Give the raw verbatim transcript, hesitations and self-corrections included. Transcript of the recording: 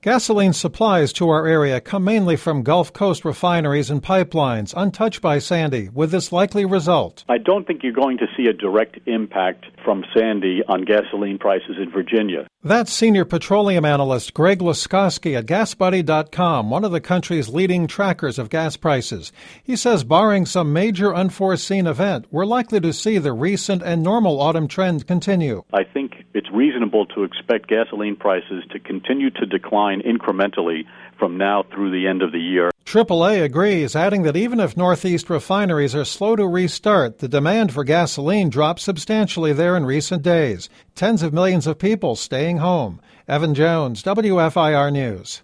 Gasoline supplies to our area come mainly from Gulf Coast refineries and pipelines, untouched by Sandy, with this likely result. I don't think you're going to see a direct impact from Sandy on gasoline prices in Virginia. That's senior petroleum analyst Greg Laskowski at gas buddy dot com, one of the country's leading trackers of gas prices. He says barring some major unforeseen event, we're likely to see the recent and normal autumn trend continue. I think it's reasonable to expect gasoline prices to continue to decline incrementally from now through the end of the year. triple A agrees, adding that even if Northeast refineries are slow to restart, the demand for gasoline dropped substantially there in recent days. Tens of millions of people staying home. Evan Jones, W F I R News.